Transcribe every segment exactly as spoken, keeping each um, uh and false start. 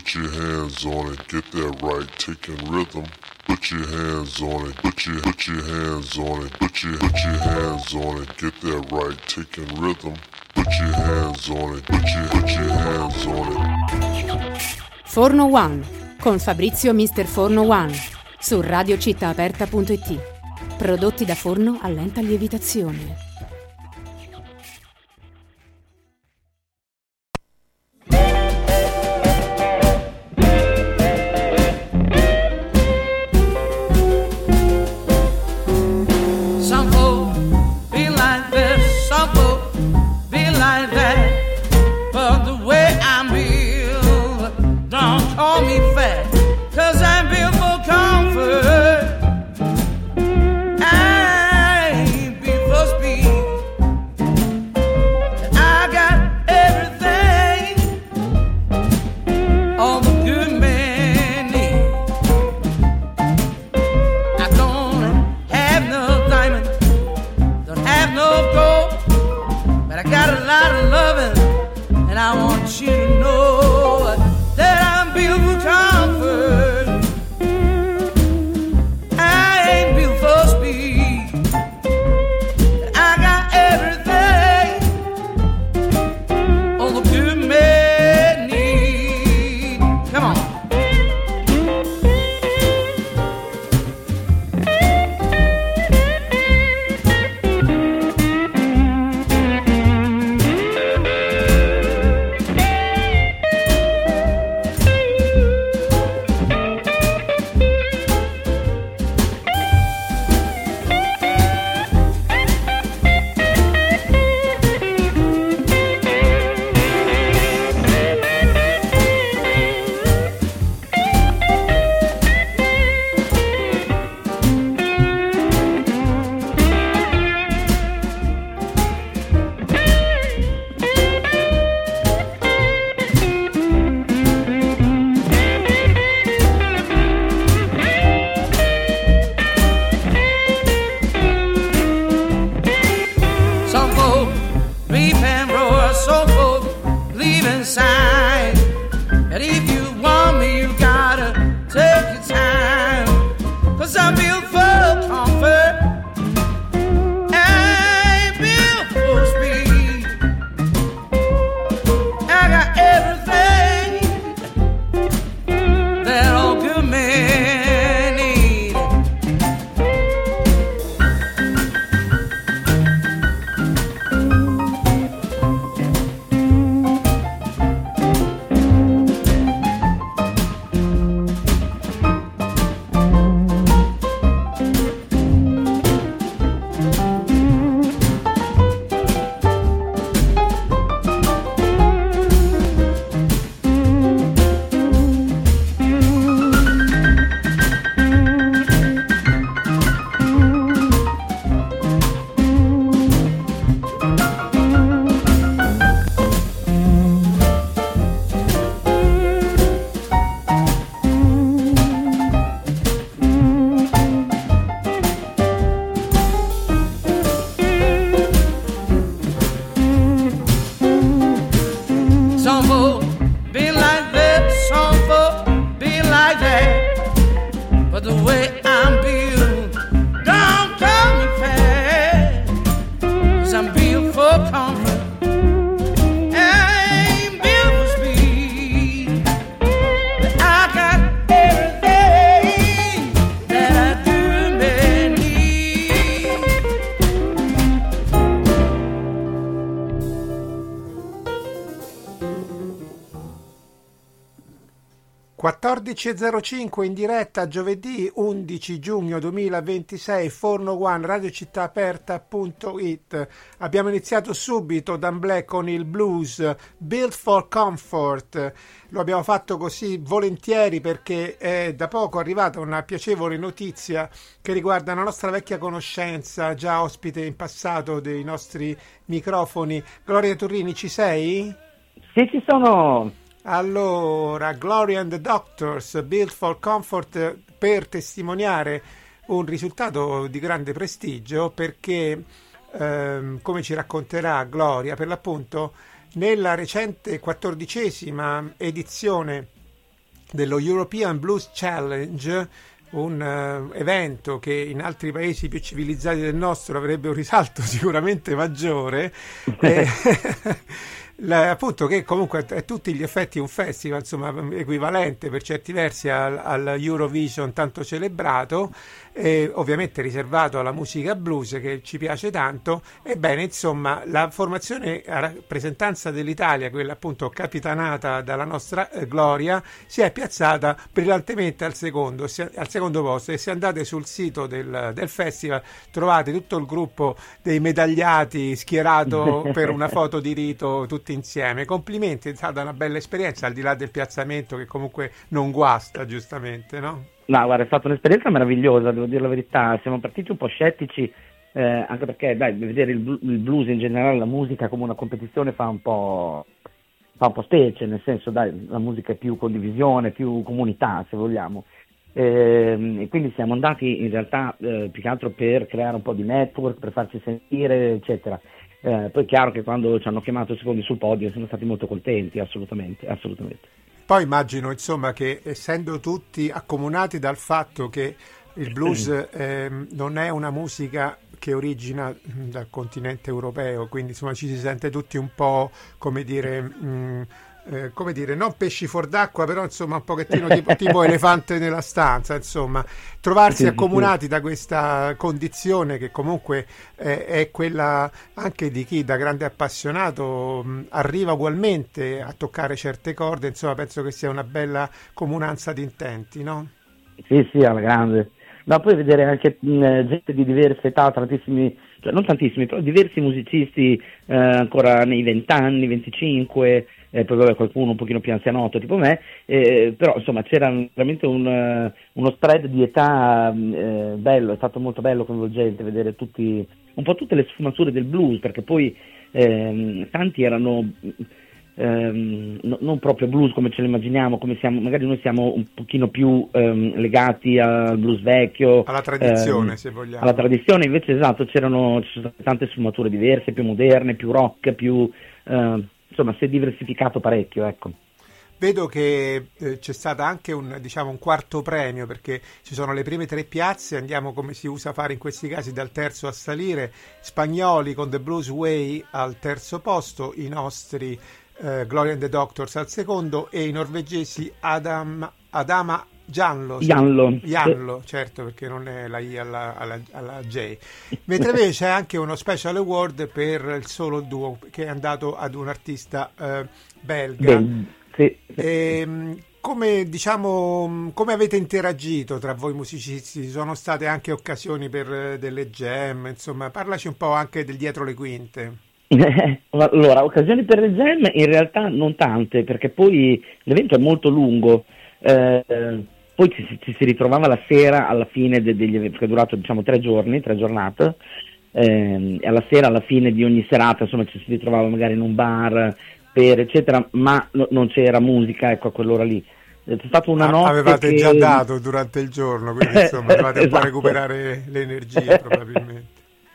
Put your hands on it, get that right, taking rhythm. Put your hands on it, put your put your hands on it, put your put your hands on it, get that right, taking rhythm. Put your hands on it, put your put your hands on it. Forno One con Fabrizio mister Forno One su radio città aperta punto it. Prodotti da forno a lenta lievitazione. quattordici e zero cinque in diretta giovedì undici giugno duemilaventisei, Forno One, radio città aperta punto it. Abbiamo iniziato subito Dan Black con il blues Built for Comfort. Lo abbiamo fatto così volentieri perché è da poco arrivata una piacevole notizia che riguarda una nostra vecchia conoscenza, già ospite in passato dei nostri microfoni. Gloria Turrini, ci sei? Sì, ci sono. Allora, Gloria and the Doctors, Built for Comfort, per testimoniare un risultato di grande prestigio, perché ehm, come ci racconterà Gloria, per l'appunto nella recente quattordicesima edizione dello European Blues Challenge, un uh, evento che in altri paesi più civilizzati del nostro avrebbe un risalto sicuramente maggiore. e, la, appunto che comunque è a tutti gli effetti un festival, insomma, equivalente per certi versi al, al Eurovision tanto celebrato, e ovviamente riservato alla musica blues che ci piace tanto. Ebbene, insomma, la formazione a rappresentanza dell'Italia, quella appunto capitanata dalla nostra eh, Gloria, si è piazzata brillantemente al secondo, si, al secondo posto, e se andate sul sito del, del festival trovate tutto il gruppo dei medagliati schierato per una foto di rito tutti insieme. Complimenti, è stata una bella esperienza, al di là del piazzamento che comunque non guasta, giustamente, no? No, guarda, è stata un'esperienza meravigliosa, devo dire la verità. Siamo partiti un po' scettici, eh, anche perché, dai, vedere il, blu- il blues in generale, la musica come una competizione fa un po' fa un po' specie, nel senso, dai, la musica è più condivisione, più comunità, se vogliamo. E, e quindi siamo andati in realtà eh, più che altro per creare un po' di network, per farci sentire, eccetera. Eh, poi è chiaro che quando ci hanno chiamato secondi sul podio siamo stati molto contenti, assolutamente, assolutamente. Poi immagino, insomma, che essendo tutti accomunati dal fatto che il blues eh, non è una musica che origina dal continente europeo, quindi insomma ci si sente tutti un po', come dire, mh, eh, come dire, non pesci fuor d'acqua, però insomma un pochettino tipo, tipo elefante nella stanza, insomma, trovarsi accomunati da questa condizione che comunque eh, è quella anche di chi da grande appassionato mh, arriva ugualmente a toccare certe corde, insomma penso che sia una bella comunanza di intenti, no? Sì, sì, alla grande. Ma poi vedere anche mh, gente di diverse età, tantissimi, cioè non tantissimi, però diversi musicisti eh, ancora nei vent'anni, venticinque, eh, poi vabbè, qualcuno un pochino più anzianotto tipo me, eh, però insomma c'era veramente un, uh, uno spread di età eh, bello, è stato molto bello, coinvolgente vedere tutti, un po' tutte le sfumature del blues, perché poi eh, tanti erano... Um, no, non proprio blues come ce lo immaginiamo, come siamo, magari noi siamo un pochino più um, legati al blues vecchio, alla tradizione, um, se vogliamo. Alla tradizione, invece esatto, c'erano ci sono state tante sfumature diverse, più moderne, più rock, più uh, insomma si è diversificato parecchio, ecco. Vedo che eh, c'è stato anche un, diciamo, un quarto premio, perché ci sono le prime tre piazze, andiamo come si usa fare in questi casi dal terzo a salire, spagnoli con The Blues Way al terzo posto, i nostri eh, Gloria and the Doctors al secondo e i norvegesi Adam, Adama Janlo, Janlo. Janlo, certo, perché non è la I alla, alla, alla J. Mentre invece c'è anche uno special award per il solo duo che è andato ad un artista eh, belga. Ben, sì. E, come diciamo, come avete interagito tra voi musicisti? Ci sono state anche occasioni per delle jam, insomma, parlaci un po' anche del dietro le quinte. Allora, occasioni per le jam in realtà non tante, perché poi l'evento è molto lungo, eh, poi ci, ci si ritrovava la sera alla fine de, degli eventi, che è durato diciamo tre giorni, tre giornate, eh, e alla sera, alla fine di ogni serata, insomma, ci si ritrovava magari in un bar, per eccetera, ma no, non c'era musica, ecco, a quell'ora lì. C'è stata una notte avevate che... già dato durante il giorno, quindi insomma dovevate esatto. un po' recuperare le energie probabilmente.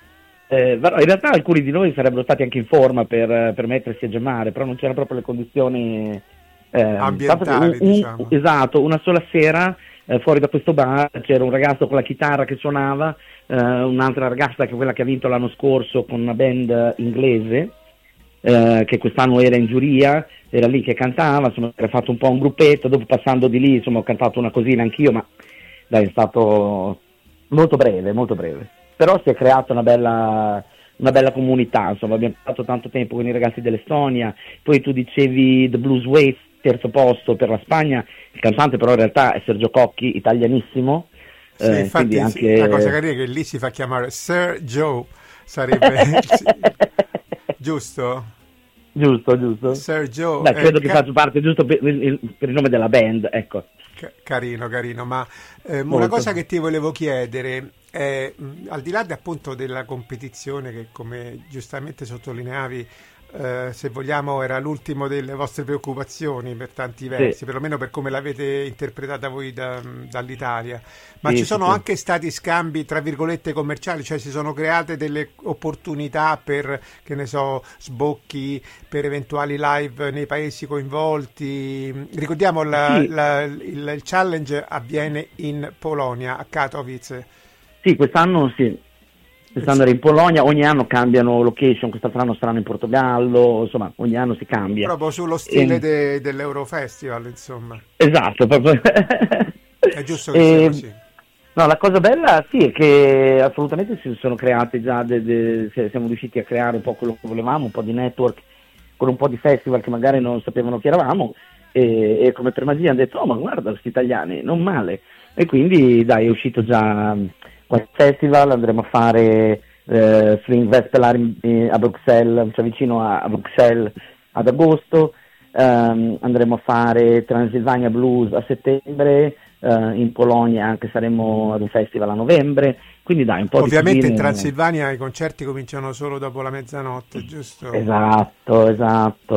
Eh, in realtà alcuni di noi sarebbero stati anche in forma per, per mettersi a gemare, però non c'erano proprio le condizioni eh, ambientali, un, un, diciamo. Esatto, una sola sera eh, fuori da questo bar c'era un ragazzo con la chitarra che suonava, eh, un'altra ragazza che è quella che ha vinto l'anno scorso con una band inglese, eh, che quest'anno era in giuria, era lì che cantava, insomma era fatto un po' un gruppetto, dopo passando di lì insomma ho cantato una cosina anch'io, ma dai, è stato molto breve, molto breve. Però si è creata una bella, una bella comunità, insomma abbiamo passato tanto tempo con i ragazzi dell'Estonia, poi tu dicevi The Blues Way, terzo posto per la Spagna, il cantante però in realtà è Sergio Cocchi, italianissimo. Sì, eh, infatti anche... la cosa carina è che lì si fa chiamare Sir Joe, sarebbe giusto? Giusto, giusto. Sir Joe. Beh, credo eh, che ca- faccia parte giusto per il, per il nome della band, ecco. Carino, carino, ma eh, una cosa che ti volevo chiedere è, mh, al di là de, appunto della competizione che come giustamente sottolineavi eh, se vogliamo era l'ultimo delle vostre preoccupazioni per tanti versi, sì. perlomeno per come l'avete interpretata voi da, dall'Italia. Ma sì, ci sono sì, anche stati scambi tra virgolette commerciali, cioè si sono create delle opportunità per, che ne so, sbocchi per eventuali live nei paesi coinvolti. Ricordiamo la, sì. la, il, il challenge avviene in Polonia, a Katowice. Sì, quest'anno sì. Quest'anno era in Polonia, ogni anno cambiano location, quest'anno saranno in Portogallo, insomma ogni anno si cambia. Proprio sullo stile e... de, dell'Eurofestival, insomma. Esatto, proprio. È giusto che e... sia così. No, la cosa bella sì è che assolutamente si sono create già, de, de, siamo riusciti a creare un po' quello che volevamo, un po' di network con un po' di festival che magari non sapevano che eravamo e, e come per magia hanno detto oh ma guarda questi italiani, non male, e quindi dai è uscito già qualche festival, andremo a fare eh, Swing Vespelar a Bruxelles, cioè vicino a, a Bruxelles ad agosto, um, andremo a fare Transylvania Blues a settembre, Uh, in Polonia anche saremo ad un festival a novembre, quindi dai un po' ovviamente di in Transilvania i concerti cominciano solo dopo la mezzanotte, giusto? Esatto, esatto.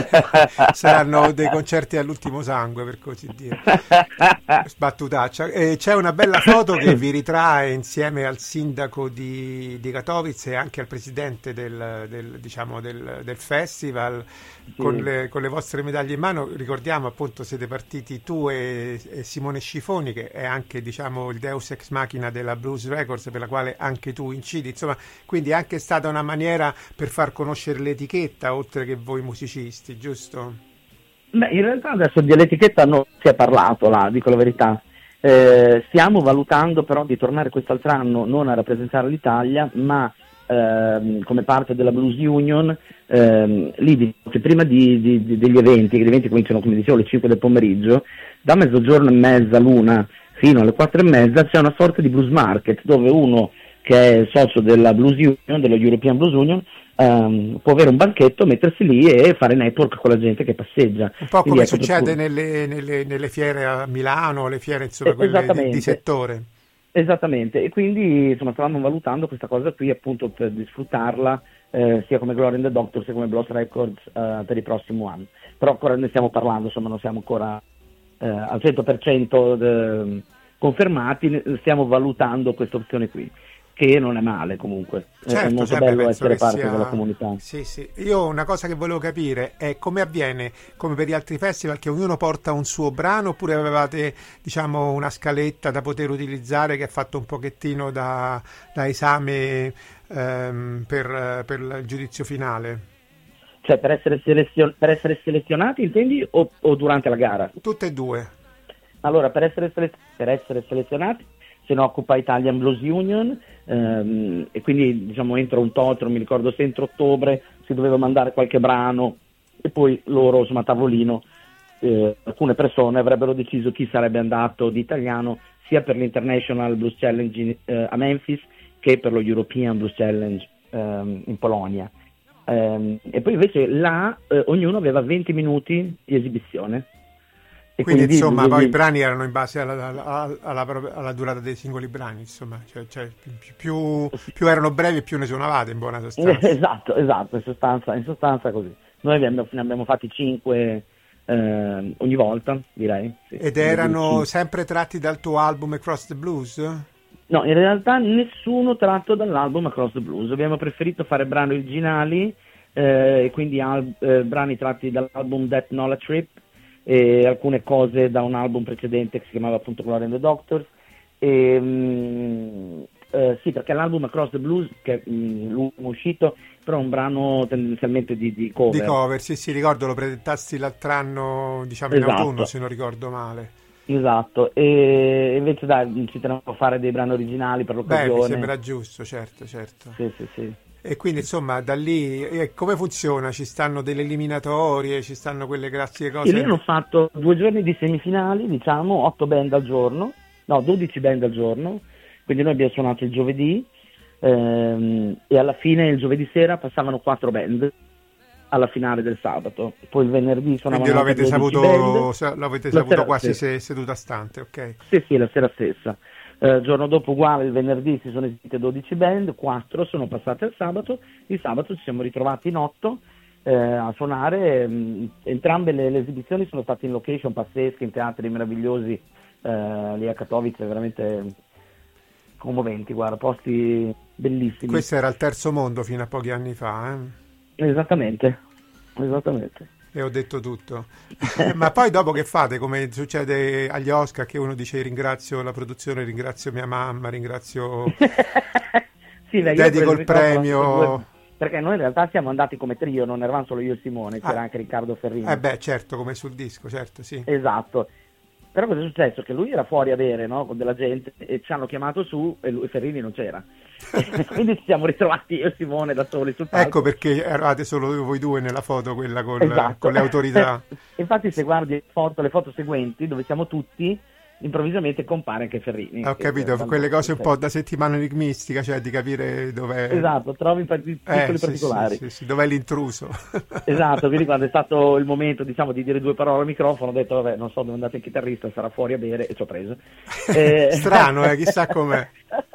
Saranno dei concerti all'ultimo sangue, per così dire. Sbattutaccia. E c'è una bella foto che vi ritrae insieme al sindaco di, di Katowice e anche al presidente del, del, diciamo, del, del festival, sì. con, le, con le vostre medaglie in mano. Ricordiamo appunto siete partiti tu e, e Simone Scifoni, che è anche diciamo il deus ex machina della Blues Records, per la quale anche tu incidi, insomma, quindi è anche stata una maniera per far conoscere l'etichetta oltre che voi musicisti, giusto? Beh, in realtà adesso dell'etichetta non si è parlato là, dico la verità. Eh, stiamo valutando però di tornare quest'altro anno non a rappresentare l'Italia, ma ehm, come parte della Blues Union. Ehm, lì dico che prima di, di, di, degli eventi, che gli eventi cominciano come dicevo alle cinque del pomeriggio, da mezzogiorno e mezza l'una fino alle quattro e mezza c'è una sorta di blues market dove uno che è socio della Blues Union, dello European Blues Union, um, può avere un banchetto, mettersi lì e fare network con la gente che passeggia. Un po' come succede nelle, nelle, nelle fiere a Milano, le fiere insomma, quelle di, di settore. Esattamente, e quindi insomma stavamo valutando questa cosa qui appunto per di sfruttarla eh, sia come Glory in the Doctor sia come Bloss Records eh, per il prossimo anno. Però ancora ne stiamo parlando, insomma non siamo ancora eh, al cento per cento de- confermati, stiamo valutando questa opzione qui, che non è male comunque, certo, è molto bello essere parte sia... della comunità. Sì, sì. Io una cosa che volevo capire è come avviene, come per gli altri festival, che ognuno porta un suo brano, oppure avevate diciamo una scaletta da poter utilizzare che è fatto un pochettino da, da esame ehm, per, per il giudizio finale? Cioè per essere, selezion- per essere selezionati intendi o, o durante la gara? Tutte e due. Allora per essere, sele- per essere selezionati se ne occupa Italian Blues Union ehm, e quindi diciamo entro un tot, non mi ricordo se entro ottobre si doveva mandare qualche brano e poi loro insomma a tavolino eh, alcune persone avrebbero deciso chi sarebbe andato di italiano sia per l'International Blues Challenge in, eh, a Memphis che per lo European Blues Challenge ehm, in Polonia ehm, e poi invece là eh, ognuno aveva venti minuti di esibizione. E quindi, quindi insomma quindi... poi i brani erano in base alla, alla, alla, alla durata dei singoli brani, insomma, cioè, cioè, più, più erano brevi più ne suonavate in buona sostanza. Esatto, esatto, in sostanza, in sostanza così. Noi abbiamo, ne abbiamo fatti cinque eh, ogni volta, direi. Sì. Ed erano sempre tratti dal tuo album Across the Blues? No, in realtà nessuno tratto dall'album Across the Blues. Abbiamo preferito fare brani originali, eh, quindi al, eh, brani tratti dall'album That Knowledge Trip, e alcune cose da un album precedente che si chiamava appunto Glory in the Doctors e, mh, eh, sì perché l'album Across the Blues che è l'ultimo uscito però è un brano tendenzialmente di, di cover di cover, sì sì ricordo lo presentasti l'altro anno diciamo in esatto. autunno se non ricordo male. Esatto, e invece dai ci teniamo a fare dei brani originali per l'occasione. Beh, mi sembra giusto, certo, certo. Sì, sì, sì. E quindi insomma da lì eh, come funziona? Ci stanno delle eliminatorie, ci stanno quelle classiche cose? E lì hanno fatto due giorni di semifinali, diciamo, otto band al giorno, no, dodici band al giorno, quindi noi abbiamo suonato il giovedì ehm, e alla fine il giovedì sera passavano quattro band alla finale del sabato, poi il venerdì suonavano quindi l'avete saputo, band, l'avete saputo quasi se, seduta stante, ok? Sì, sì, la sera stessa. Il uh, giorno dopo uguale, il venerdì si sono esibite dodici band, quattro sono passate al sabato, il sabato ci siamo ritrovati in otto, eh, a suonare. Mh, entrambe le, le esibizioni sono state in location pazzesche, in teatri meravigliosi, eh, lì a Katowice, veramente commoventi, guarda, posti bellissimi. Questo era il terzo mondo fino a pochi anni fa, eh? Esattamente, esattamente. E ho detto tutto. Ma poi dopo che fate, come succede agli Oscar, che uno dice ringrazio la produzione, ringrazio mia mamma, ringrazio... sì, beh, dedico il premio... Perché noi in realtà siamo andati come trio, non eravamo solo io e Simone, c'era ah. anche Riccardo Ferrini. Eh beh, certo, come sul disco, certo, sì. Esatto. Però cosa è successo? Che lui era fuori a bere, no? Con della gente, e ci hanno chiamato su e lui, Ferrini non c'era. Quindi ci siamo ritrovati io e Simone da soli sul palco. Ecco perché eravate solo voi due nella foto, quella con, esatto. con le autorità. Infatti se guardi le foto, le foto seguenti, dove siamo tutti, improvvisamente compare anche Ferrini. Ho capito, che, quelle cose un po' da settimana enigmistica, cioè di capire dov'è... Esatto, trovi piccoli eh, particolari. Sì, sì, sì, dov'è l'intruso. Esatto, quindi quando è stato il momento, diciamo, di dire due parole al microfono, ho detto, vabbè, non so dove è andato il chitarrista, sarà fuori a bere, e ci ho preso. Eh... Strano, eh, chissà com'è.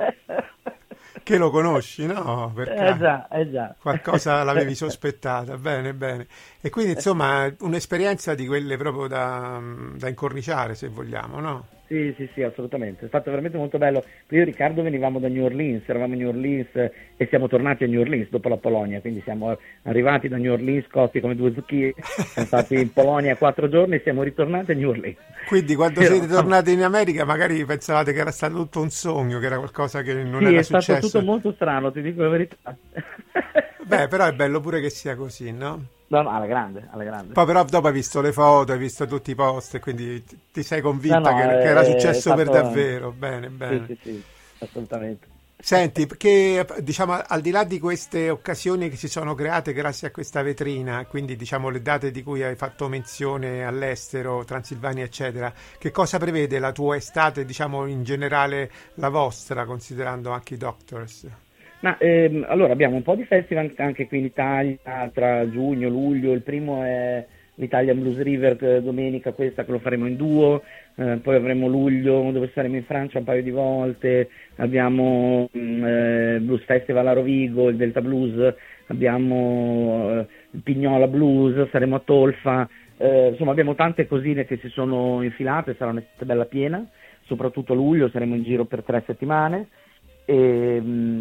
Che lo conosci, no? Perché eh già, eh già. qualcosa l'avevi sospettata, bene, bene. E quindi, insomma, un'esperienza di quelle proprio da, da incorniciare, se vogliamo, no? Sì, sì, sì, assolutamente. È stato veramente molto bello. Io e Riccardo venivamo da New Orleans, eravamo a New Orleans e siamo tornati a New Orleans dopo la Polonia, quindi siamo arrivati da New Orleans cotti come due zucchine, siamo stati in Polonia quattro giorni e siamo ritornati a New Orleans. Quindi quando Però, siete tornati in America magari pensavate che era stato tutto un sogno, che era qualcosa che non sì, era successo. Sì, è stato tutto molto strano, ti dico la verità. Beh, però è bello pure che sia così, no? No, no, alla grande, alla grande. Poi però dopo hai visto le foto, hai visto tutti i post e quindi ti sei convinta no, no, che, è, che era successo stato... per davvero. Bene, bene. Sì, sì, sì, assolutamente. Senti, che diciamo al di là di queste occasioni che si sono create grazie a questa vetrina, quindi diciamo le date di cui hai fatto menzione all'estero, Transilvania eccetera, che cosa prevede la tua estate, diciamo in generale la vostra, considerando anche i Doctors? Ma ehm, allora abbiamo un po' di festival anche qui in Italia tra giugno e luglio. Il primo è l'Italian Blues River, domenica questa che lo faremo in duo, eh, poi avremo luglio dove saremo in Francia un paio di volte, abbiamo eh, Blues Festival a Rovigo, il Delta Blues, abbiamo eh, il Pignola Blues, saremo a Tolfa, eh, insomma abbiamo tante cosine che si sono infilate, sarà un'estate bella piena, soprattutto a luglio saremo in giro per tre settimane. E,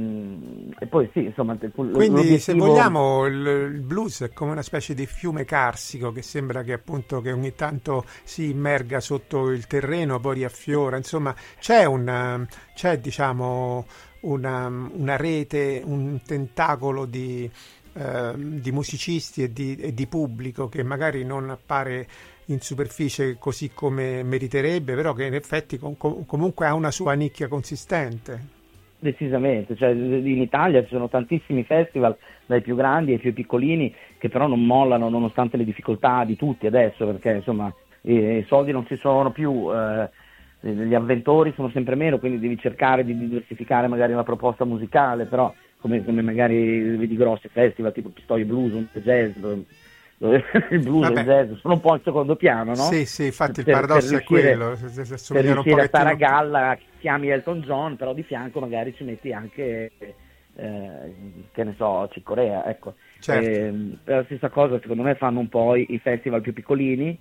e poi sì, insomma, quindi se vogliamo il, il blues è come una specie di fiume carsico che sembra che appunto che ogni tanto si immerga sotto il terreno, poi riaffiora, insomma c'è una c'è diciamo una, una rete, un tentacolo di, eh, di musicisti e di, e di pubblico che magari non appare in superficie così come meriterebbe, però che in effetti com- comunque ha una sua nicchia consistente. Decisamente, cioè in Italia ci sono tantissimi festival, dai più grandi ai più piccolini, che però non mollano nonostante le difficoltà di tutti adesso, perché insomma i, i soldi non ci sono più, eh, gli avventori sono sempre meno, quindi devi cercare di diversificare magari la proposta musicale, però come, come magari vedi grossi festival tipo Pistoia Blues, un jazz, dove il blues Vabbè. e il jazz sono un po' in secondo piano, no? Sì, sì, infatti per, il paradosso per riuscire, è quello. Se, se, se per riuscire a stare a galla chiami Elton John, però di fianco magari ci metti anche, eh, che ne so, Chick Corea, ecco. Certo. Eh, la stessa cosa secondo me fanno un po' i, i festival più piccolini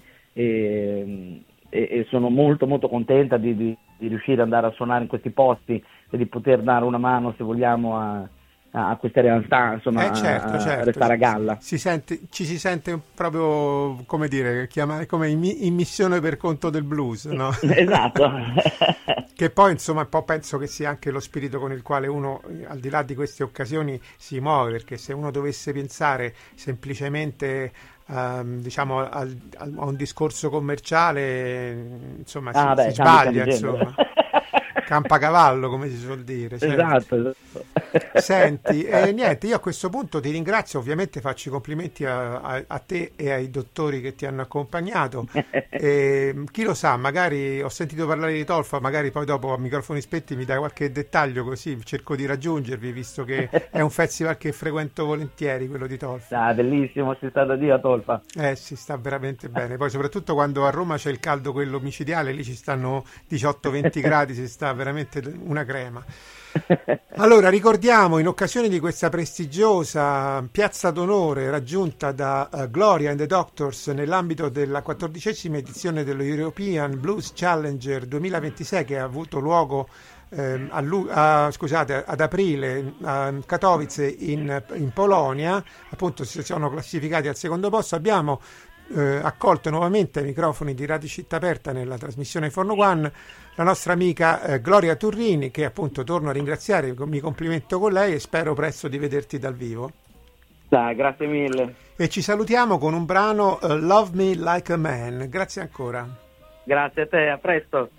e, e, e sono molto molto contenta di, di, di riuscire ad andare a suonare in questi posti e di poter dare una mano, se vogliamo, a a queste realtà, insomma, eh certo, a, certo. a restare a galla. Si sente, ci si sente proprio, come dire, chiamare come in, in missione per conto del blues, no? Esatto. Che poi, insomma, un po' penso che sia anche lo spirito con il quale uno, al di là di queste occasioni, si muove, perché se uno dovesse pensare semplicemente Um, diciamo al, al, a un discorso commerciale, insomma, ah, si, beh, si sbaglia, insomma. Campacavallo, come si suol dire. Certo. Esatto, esatto. Senti, eh, niente, io a questo punto ti ringrazio, ovviamente faccio i complimenti a, a, a te e ai dottori che ti hanno accompagnato. E, chi lo sa, magari ho sentito parlare di Tolfa, magari poi dopo a microfoni spenti mi dai qualche dettaglio, così cerco di raggiungervi, visto che è un festival che frequento volentieri, quello di Tolfa. Ah, bellissimo, si sta da Dio a Tolfa. Eh, si sta veramente bene, poi soprattutto quando a Roma c'è il caldo quello micidiale, lì ci stanno diciotto venti gradi, si sta veramente una crema. Allora, ricordiamo, in occasione di questa prestigiosa piazza d'onore raggiunta da uh, Gloria and the Doctors nell'ambito della quattordicesima edizione dello European Blues Challenger duemilaventisei, che ha avuto luogo eh, a, a, scusate, ad aprile a Katowice in, in Polonia, appunto si sono classificati al secondo posto. Abbiamo eh, accolto nuovamente ai microfoni di Radio Città Aperta nella trasmissione Forno One la nostra amica eh, Gloria Turrini, che appunto torno a ringraziare, mi complimento con lei e spero presto di vederti dal vivo. Dai, grazie mille. E ci salutiamo con un brano uh, Love Me Like a Man. Grazie ancora. Grazie a te, a presto.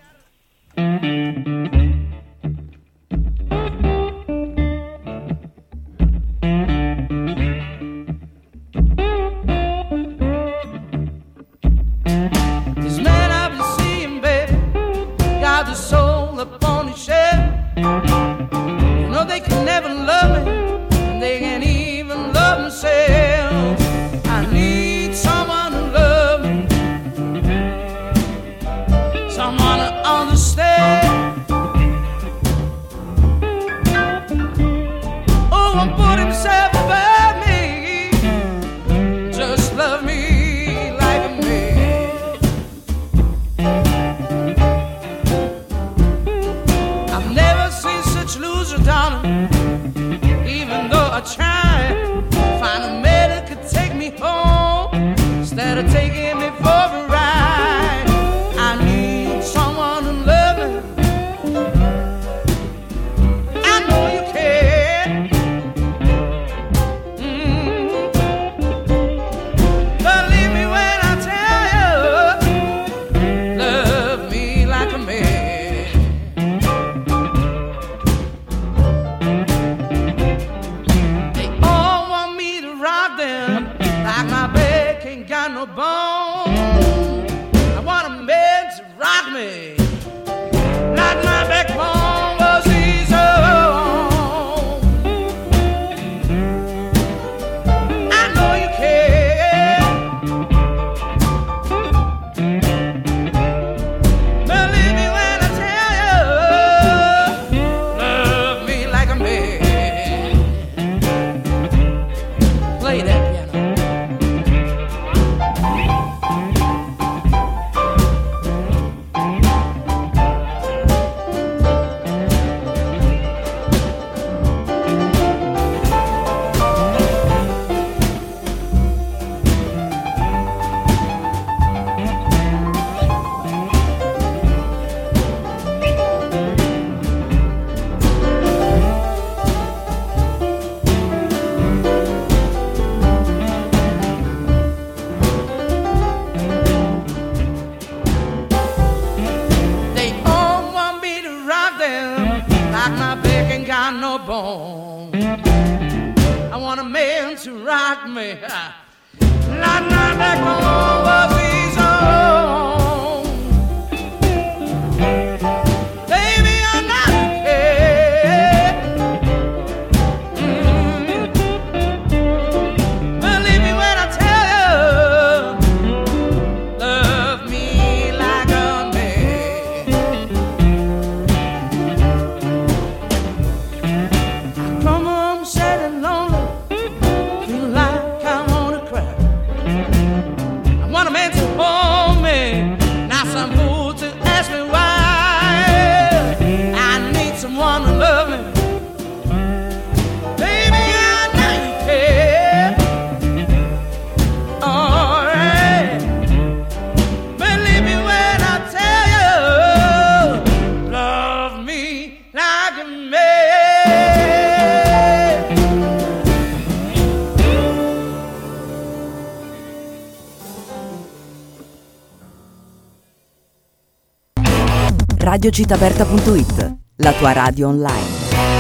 The soul upon his shelf. You know they can never love me, and they can't even love themselves. I need someone to love me, someone to understand. Oh, won't put himself above me, just love me like a man. Darling, even though I try to find a man that could take me home instead of taking me for a ride. I need someone to love me. I know you can. Mm-hmm. Believe me when I tell you, love me like a man. Got no bone. I want a man to rock me like my backbone was his own. I know you can. Believe me when I tell you, love me like a man. Play that piano. I want a man to rock me like my backbone was his own. Baby, I know you care. Mm-hmm. Believe me when I tell you, love me like a man. Come on, sad and lonely, feel like I wanna cry. I want a man to hold me, not some fool to ask me why. I need someone to love me. Baby, I know you care. All right, believe me when I tell you, love me like a man. radio città aperta punto it, la tua radio online.